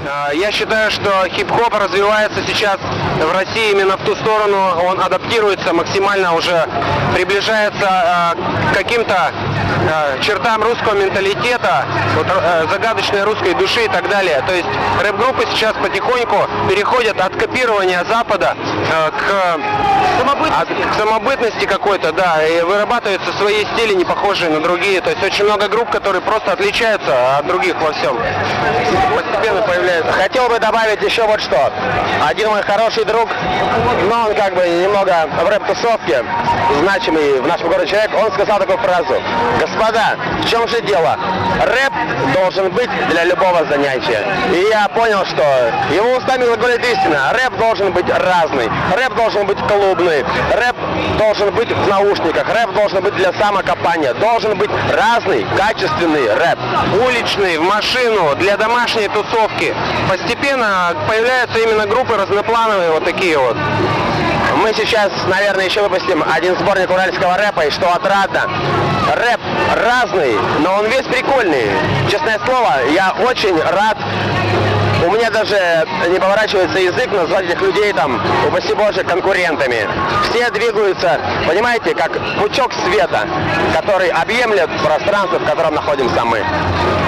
Я считаю, что хип-хоп развивается сейчас в России именно в ту сторону, он адаптируется максимально, уже приближается к каким-то чертам русского менталитета, вот, загадочной русской души и так далее. То есть рэп-группы сейчас потихоньку переходят от копирования Запада к самобытности какой-то, да, и вырабатываются свои стили, не похожие на другие. То есть очень много групп, которые просто отличаются от других во всем. Постепенно появляется. Хотел бы добавить еще вот что. Один мой хороший друг, но он как бы немного в рэп-тусовке, значимый в нашем городе человек, он сказал такую фразу: господа, в чем же дело? Рэп должен быть для любого занятия. И я понял, что его устами глаголит истина. Рэп должен быть разный, рэп должен быть клубный, рэп должен быть в наушниках, рэп должен быть для самокопания, должен быть разный, качественный рэп. Уличный, в машину, для домашней тусовки. Постепенно появляются именно группы разноплановые, вот такие вот. Мы сейчас, наверное, еще выпустим один сборник уральского рэпа, и что отрадно. Рэп разный, но он весь прикольный. Честное слово, я очень рад. У меня даже не поворачивается язык назвать этих людей там, упаси Боже, конкурентами. Все двигаются, понимаете, как пучок света, который объемлет пространство, в котором находимся мы.